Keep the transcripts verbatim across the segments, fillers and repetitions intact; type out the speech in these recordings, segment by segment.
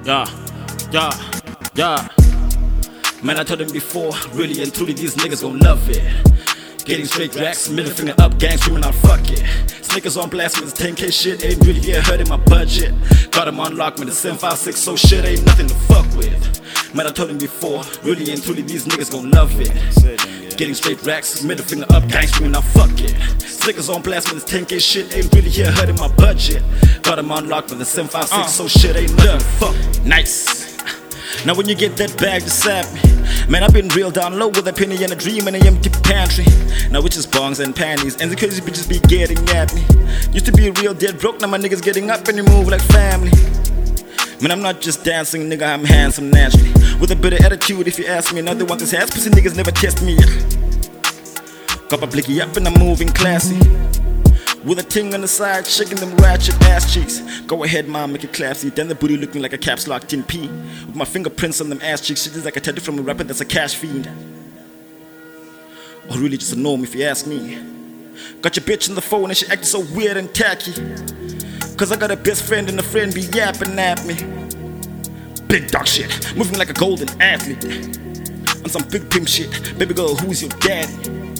Yeah, yeah, yeah. Man, I told them before, really and truly, these niggas gon' love it. Getting straight racks, middle finger up, gang screaming out fuck it. Snickers on blast with this ten K shit, ain't really get hurt in my budget. Got them on lock with the seven five six, so shit ain't nothing to fuck with. Man, I told them before, really and truly, these niggas gon' love it. Getting straight racks, middle finger up, gang screaming out fuck it. Snickers on blast with this ten K shit, ain't really get hurt in my budget. Got them on lock with the seven five six, uh, so shit ain't nothing to fuck with. Nice. Now when you get that bag to sap me, man, I've been real down low with a penny and a dream in an empty pantry. Now it's just bongs and panties, and the crazy bitches be getting at me. Used to be real dead broke, now my niggas getting up and they move like family. Man, I'm not just dancing, nigga, I'm handsome naturally. With a bit of attitude if you ask me. Another one this ass pussy niggas never test me. Got my blicky up and I'm moving classy. With a ting on the side, shaking them ratchet ass cheeks. Go ahead, mom, make it classy. Then the booty looking like a caps locked in P. With my fingerprints on them ass cheeks. Shit is like a tattoo from a rapper that's a cash fiend. Or really just a norm if you ask me. Got your bitch on the phone and she acting so weird and tacky. Cause I got a best friend and a friend be yapping at me. Big dog shit, moving like a golden athlete. On some big pimp shit, baby girl, who's your daddy?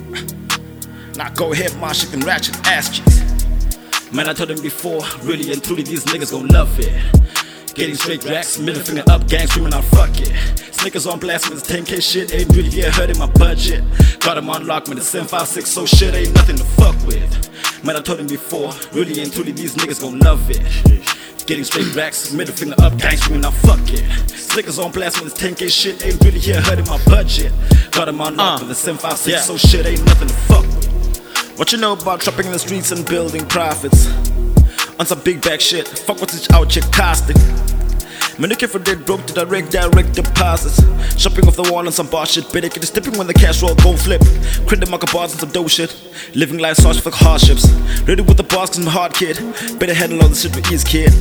Now go ahead, ma, shit them ratchet ass cheeks. Man, I told them before, really and truly, these niggas gon' love it. Getting straight racks, middle finger up, gang screaming out fuck it. Snickers on blast with this ten K shit, ain't really get hurt in my budget. Got them on lock with the seven five six, so shit ain't nothing to fuck with. Man, I told them before, really and truly, these niggas gon' love it. Getting straight racks, middle finger up, gang screaming out fuck it. Snickers on blast with this ten K shit, ain't really get hurt in my budget. Got them on lock uh, with the seven five six, yeah. So shit ain't nothing to fuck with. What you know about trapping in the streets and building profits? On some big bag shit, fuck what's each out here costing. Man, looking for dead broke to direct, direct deposits. Shopping off the wall on some bar shit, better get stepping when the cash roll go flip. Credit market bars and some dope shit. Living life such for hardships. Ready with the bars cause I'm hard kid. Better handle all the shit with ease kid.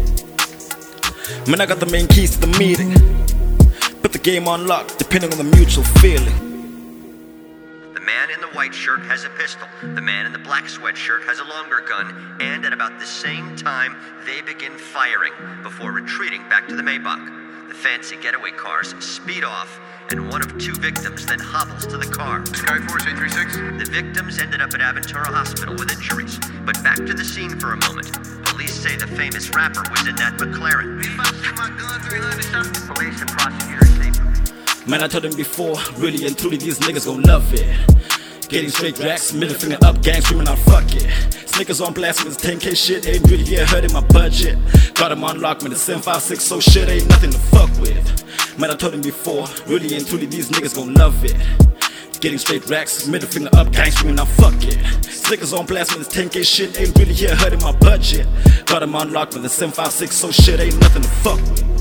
Man, I got the main keys to the meeting. Put the game on lock, depending on the mutual feeling. The man in the white shirt has a pistol. The man in the black sweatshirt has a longer gun. And at about the same time, they begin firing before retreating back to the Maybach. The fancy getaway cars speed off, and one of two victims then hobbles to the car. Skyforce eight three six. The victims ended up at Aventura Hospital with injuries. But back to the scene for a moment. Police say the famous rapper was in that McLaren. Police and prosecutors say... Man, I told them before, really and truly, these niggas gon' love it. Getting straight racks, middle finger up, gang screaming out fuck it. Snickers on blast with this ten K shit, ain't really get hurt in my budget. Got them on lock with the seven five six, so shit ain't nothing to fuck with. Man, I told them before, really and truly, these niggas gon' love it. Getting straight racks, middle finger up, gang screaming out fuck it. Snickers on blast with this ten K shit, ain't really get hurt in my budget. Got them on lock with the seven five six, so shit ain't nothing to fuck with.